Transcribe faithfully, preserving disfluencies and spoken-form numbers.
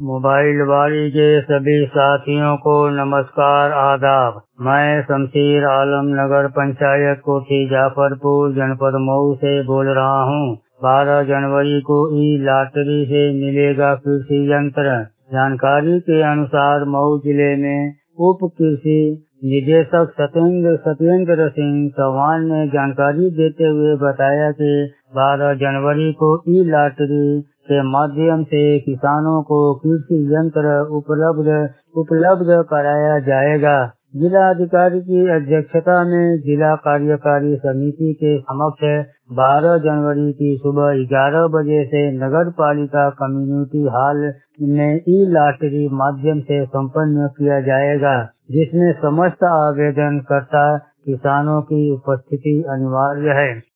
Mobile वाली के सभी साथियों को नमस्कार आदाब। मैं शमशीर आलम नगर पंचायत कोठी जाफरपुर जनपद मऊ से बोल रहा हूँ। बारह जनवरी को ई लॉटरी से मिलेगा कृषि यंत्र। जानकारी के अनुसार मऊ जिले में उप कृषि निदेशक सत्येंद्र सत्येंद्र सिंह चौहान ने जानकारी देते हुए बताया कि बारह जनवरी को ई लॉटरी के माध्यम से किसानों को कृषि यंत्र उपलब्ध उपलब्ध कराया जाएगा। जिला अधिकारी की अध्यक्षता में जिला कार्यकारी समिति के समक्ष बारह जनवरी की सुबह ग्यारह बजे से नगर पालिका कम्युनिटी हॉल में ई लॉटरी माध्यम से संपन्न किया जाएगा, जिसमें समस्त आवेदनकर्ता किसानों की उपस्थिति अनिवार्य है।